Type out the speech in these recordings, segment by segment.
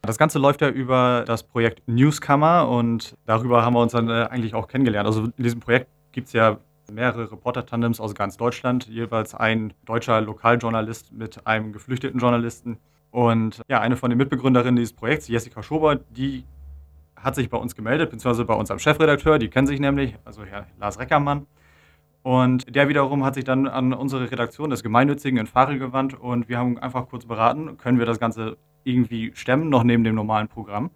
Das Ganze läuft ja über das Projekt Newskammer und darüber haben wir uns dann eigentlich auch kennengelernt. Also in diesem Projekt gibt es ja mehrere Reporter-Tandems aus ganz Deutschland, jeweils ein deutscher Lokaljournalist mit einem geflüchteten Journalisten. Und ja, eine von den Mitbegründerinnen dieses Projekts, Jessica Schober, die hat sich bei uns gemeldet, beziehungsweise bei unserem Chefredakteur, die kennen sich nämlich, also Herr Lars Reckermann. Und der wiederum hat sich dann an unsere Redaktion des Gemeinnützigen in Farel gewandt und wir haben einfach kurz beraten, können wir das Ganze irgendwie stemmen, noch neben dem normalen Programm.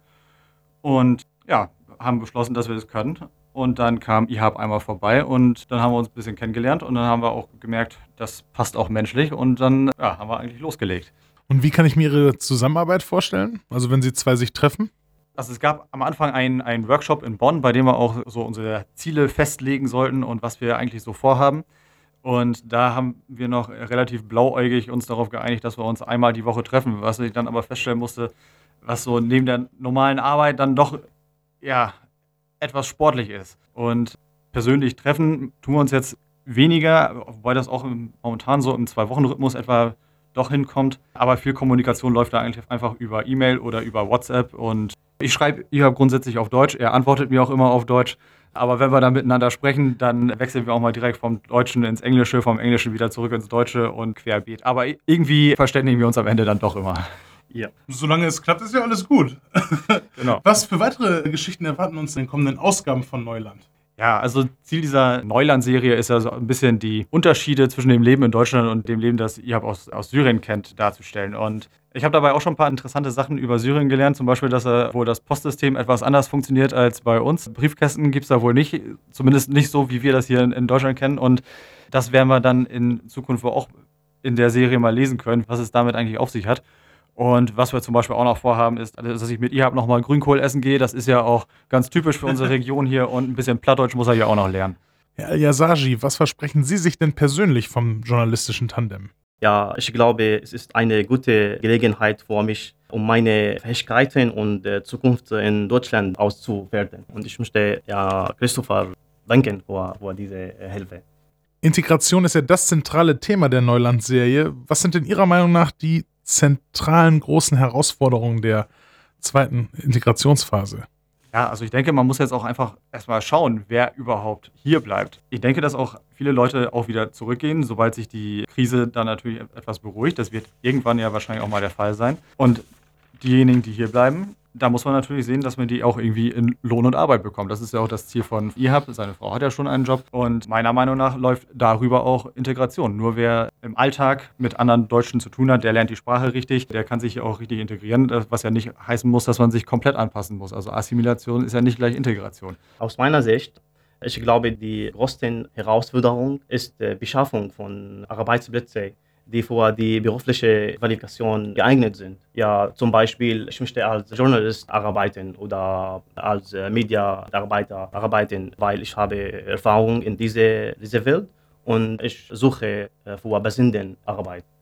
Und ja, haben beschlossen, dass wir das können. Und dann kam IHAB einmal vorbei und dann haben wir uns ein bisschen kennengelernt und dann haben wir auch gemerkt, das passt auch menschlich und dann ja, haben wir eigentlich losgelegt. Und wie kann ich mir Ihre Zusammenarbeit vorstellen? Also wenn Sie zwei sich treffen? Also es gab am Anfang einen Workshop in Bonn, bei dem wir auch so unsere Ziele festlegen sollten und was wir eigentlich so vorhaben. Und da haben wir noch relativ blauäugig uns darauf geeinigt, dass wir uns einmal die Woche treffen, was ich dann aber feststellen musste, was so neben der normalen Arbeit dann doch ja etwas sportlich ist. Und persönlich treffen tun wir uns jetzt weniger, wobei das auch momentan so im 2-Wochen-Rhythmus etwa doch hinkommt. Aber viel Kommunikation läuft da eigentlich einfach über E-Mail oder über WhatsApp. Und ich schreibe ihr grundsätzlich auf Deutsch, er antwortet mir auch immer auf Deutsch. Aber wenn wir dann miteinander sprechen, dann wechseln wir auch mal direkt vom Deutschen ins Englische, vom Englischen wieder zurück ins Deutsche und querbeet. Aber irgendwie verständigen wir uns am Ende dann doch immer. Ja. Solange es klappt, ist ja alles gut. Genau. Was für weitere Geschichten erwarten uns in den kommenden Ausgaben von Neuland? Ja, also Ziel dieser Neuland-Serie ist ja so ein bisschen die Unterschiede zwischen dem Leben in Deutschland und dem Leben, das ihr aus Syrien kennt, darzustellen. Und ich habe dabei auch schon ein paar interessante Sachen über Syrien gelernt, zum Beispiel, dass wohl das Postsystem etwas anders funktioniert als bei uns. Briefkästen gibt es da wohl nicht, zumindest nicht so, wie wir das hier in Deutschland kennen. Und das werden wir dann in Zukunft wohl auch in der Serie mal lesen können, was es damit eigentlich auf sich hat. Und was wir zum Beispiel auch noch vorhaben, ist, dass ich mit IHAB nochmal Grünkohl essen gehe. Das ist ja auch ganz typisch für unsere Region hier und ein bisschen Plattdeutsch muss er ja auch noch lernen. Herr Al-Yasaji, was versprechen Sie sich denn persönlich vom journalistischen Tandem? Ja, ich glaube, es ist eine gute Gelegenheit für mich, um meine Fähigkeiten und Zukunft in Deutschland auszuwerten. Und ich möchte ja Christopher danken für diese Hilfe. Integration ist ja das zentrale Thema der Neuland-Serie. Was sind in Ihrer Meinung nach die zentralen großen Herausforderungen der zweiten Integrationsphase? Ja, also ich denke, man muss jetzt auch einfach erstmal schauen, wer überhaupt hier bleibt. Ich denke, dass auch viele Leute auch wieder zurückgehen, sobald sich die Krise dann natürlich etwas beruhigt. Das wird irgendwann ja wahrscheinlich auch mal der Fall sein. Und diejenigen, die hier bleiben, da muss man natürlich sehen, dass man die auch irgendwie in Lohn und Arbeit bekommt. Das ist ja auch das Ziel von IHAB. Seine Frau hat ja schon einen Job und meiner Meinung nach läuft darüber auch Integration. Nur wer im Alltag mit anderen Deutschen zu tun hat, der lernt die Sprache richtig, der kann sich auch richtig integrieren, was ja nicht heißen muss, dass man sich komplett anpassen muss. Also Assimilation ist ja nicht gleich Integration. Aus meiner Sicht, ich glaube, die größte Herausforderung ist die Beschaffung von Arbeitsplätzen, die für die berufliche Qualifikation geeignet sind. Ja, zum Beispiel, ich möchte als Journalist arbeiten oder als Mediaarbeiter arbeiten, weil ich habe Erfahrung in dieser Welt und ich suche für passende Arbeit.